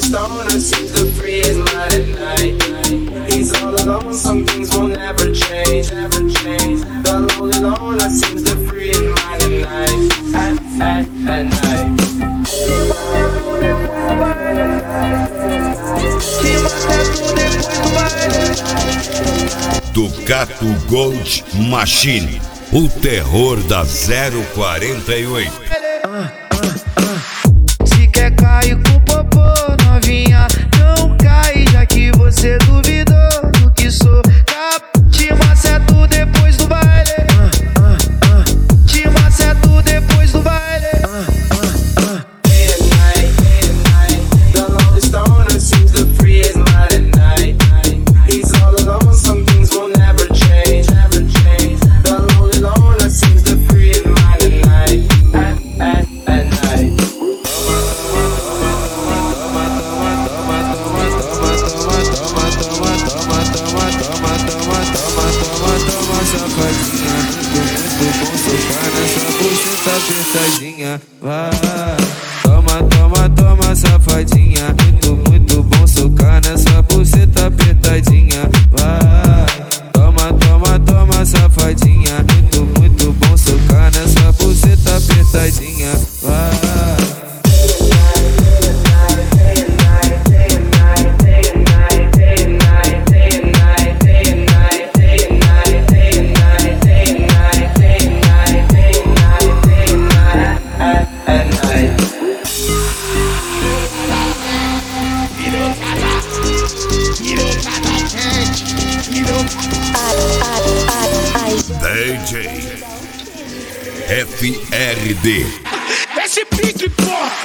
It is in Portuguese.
stoner seems to free his mind at night. He's all alone, some things will never change, never change. The lonely loner seems to free his mind at night, at night. Ducato Gold Machine, o terror da 048. Se quer cair com popô, novinha, não cai, já que você duvidou do que sou. Te maceto depois do baile. Te maceto depois do baile. Day and night, the lonely stoner seems to free his mind at night. He's all alone, some things will never change, never change. The lonely loner seems to free his mind at night, at night. Safadinha, muito bom socar nessa buceta apertadinha. Vai, toma, safadinha. Muito bom socar nessa buceta apertadinha. Vai, toma, safadinha. Muito bom socar nessa buceta apertadinha. Vai. DJ FRD. Esse pique, porra!